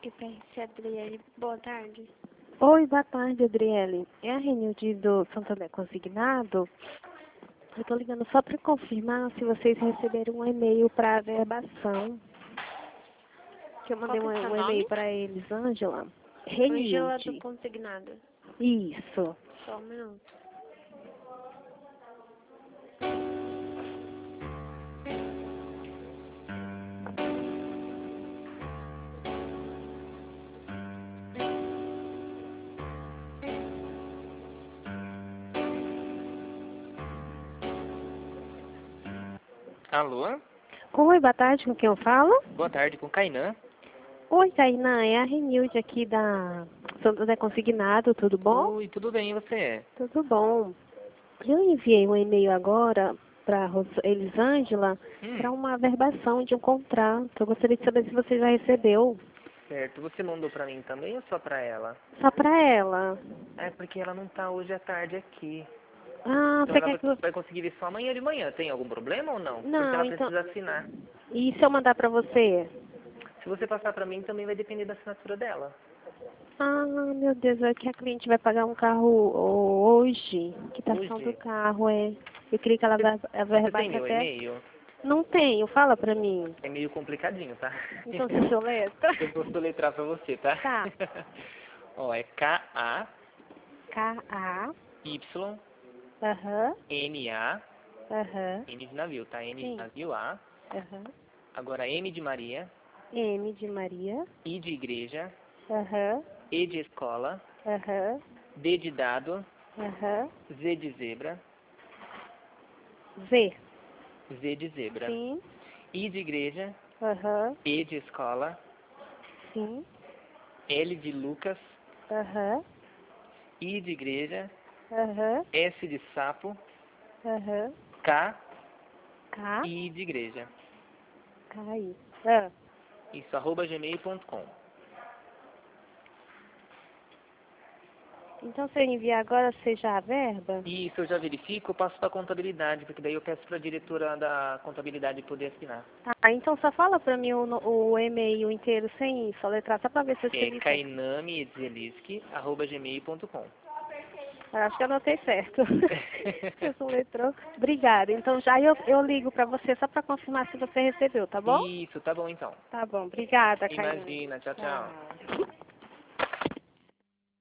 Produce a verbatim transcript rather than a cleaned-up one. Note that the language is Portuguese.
I P R C Adriele, boa tarde. Oi, boa tarde, Adriele. É a Renilde do Santander Consignado. Eu estou ligando só para confirmar se vocês receberam um e-mail para averbação. Que eu mandei Qual que é o um, seu um nome? e-mail para eles, Ângela. Ângela do Renilde. Consignado. Isso. Só um minuto. Alô? Oi, boa tarde, com quem eu falo? Boa tarde, com Kainan. Oi, Tainá, é a Renilde aqui da Santander Consignado, tudo bom? Oi, tudo bem, e você? Tudo bom. Eu enviei um e-mail agora para Elisângela Hum, para uma averbação de um contrato. Eu gostaria de saber se você já recebeu. certo. Você mandou pra mim também ou só pra ela? Só para ela. É porque ela não tá hoje à tarde aqui. Ah, Então você ela quer vai que eu... vai conseguir vir só amanhã de manhã. Tem algum problema ou não? Porque Não, ela então... precisa assinar. E se eu mandar para você? Se você passar pra mim, também vai depender da assinatura dela. Ah, meu Deus, é que a cliente vai pagar um carro hoje. Quitação do Hoje? carro, é. Eu queria que ela Você, você tem averbasse meu até... e-mail? Não tenho, fala para mim. É meio complicadinho, tá? Então você soletra? Eu vou soletrar pra você, tá? Tá. Ó, é K A K-A... Y Aham, N A aham, N de navio, tá? N de sim, navio A. aham. Agora M de Maria, M de Maria, I de igreja, aham, E de escola, aham, D de dado, aham. Z de zebra, Z, Z de zebra, sim, I de igreja, aham, E de escola, sim, L de Lucas, aham, I de igreja, aham, S de sapo, aham. K, K, I de igreja. K, I. Ah. Isso, arroba gmail ponto com. Então, se eu enviar agora, seja a verba? Isso, eu já verifico, eu passo para a contabilidade, porque daí eu peço para a diretora da contabilidade poder assinar. Ah, então só fala pra mim o, no- o e-mail inteiro sem soletrar, só pra ver se eu É escrevi certo. kainami edzeliski arroba gmail ponto com. Eu acho que eu anotei certo. Você soletrou. Obrigada. Então, já eu, eu ligo pra você só pra confirmar se você recebeu, tá bom? Isso, tá bom então. Tá bom. Obrigada, Caio. Imagina, tchau, tchau. Tchau.